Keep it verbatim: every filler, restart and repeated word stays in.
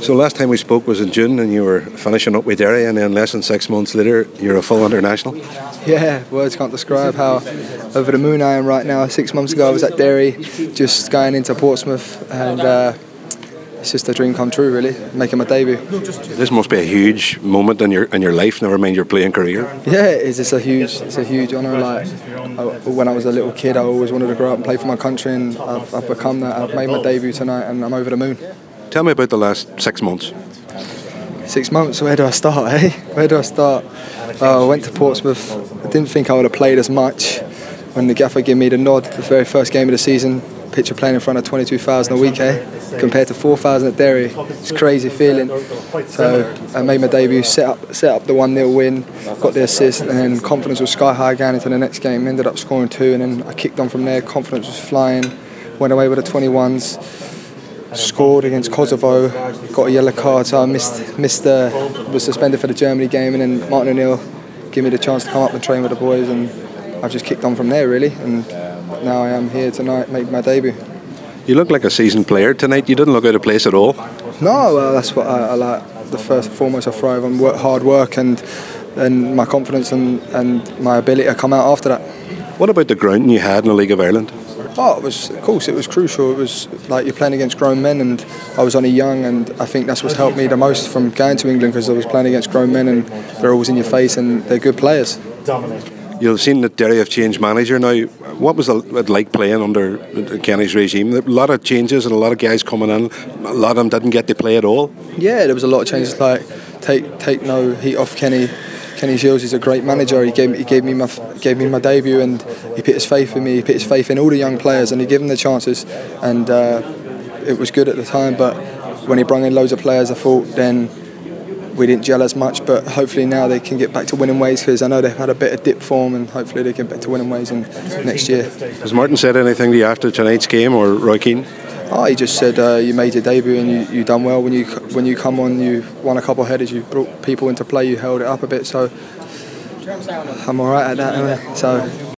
So last time we spoke was in June and you were finishing up with Derry, and then less than six months later you're a full international. Yeah, words can't describe how over the moon I am right now. Six months ago I was at Derry, just going into Portsmouth, and uh, it's just a dream come true really, making my debut. This must be a huge moment in your in your life, never mind your playing career. Yeah, it is. It's a huge, it's a huge honour. Like I, when I was a little kid, I always wanted to grow up and play for my country, and I've, I've become that. I've made my debut tonight, and I'm over the moon. Tell me about the last six months. Six months, where do I start, eh? Where do I start? Uh, I went to Portsmouth. I didn't think I would have played as much. When the gaffer gave me the nod, the very first game of the season, picture playing in front of twenty-two thousand a week, eh? Compared to four thousand at Derry. It's a crazy feeling. So I made my debut, set up set up the one nil win, got the assist, and then confidence was sky high going into the next game. Ended up scoring two, and then I kicked on from there. Confidence was flying. Went away with the twenty-ones. Scored against Kosovo, got a yellow card, so I missed, missed uh, was suspended for the Germany game, and then Martin O'Neill gave me the chance to come up and train with the boys, and I've just kicked on from there really, and now I am here tonight, make my debut. You look like a seasoned player tonight. You didn't look out of place at all. No, well, that's what I, I like. The first and foremost, I thrive on work, hard work, and and my confidence and, and my ability to come out after that. What about the grounding you had in the League of Ireland? Oh, it was, of course, it was crucial. It was like you're playing against grown men, and I was only young, and I think that's what's helped me the most from going to England, because I was playing against grown men, and they're always in your face, and they're good players. You'll have seen that Derry have changed manager now. What was it like playing under Kenny's regime? A lot of changes and a lot of guys coming in. A lot of them didn't get to play at all. Yeah, there was a lot of changes. Like take take no heat off Kenny. Kenny Shields is a great manager. He gave he gave me my gave me my debut, and he put his faith in me. He put his faith in all the young players, and he gave them the chances. And uh, it was good at the time. But when he brought in loads of players, I thought then we didn't gel as much. But hopefully now they can get back to winning ways, because I know they've had a bit of dip form, and hopefully they get back to winning ways in next year. Has Martin said anything to you after tonight's game, or Roy Keane? Oh, he just said uh, you made your debut and you you done well. When you when you come on, you won a couple of headers, you brought people into play, you held it up a bit. So I'm all right at that anyway. So.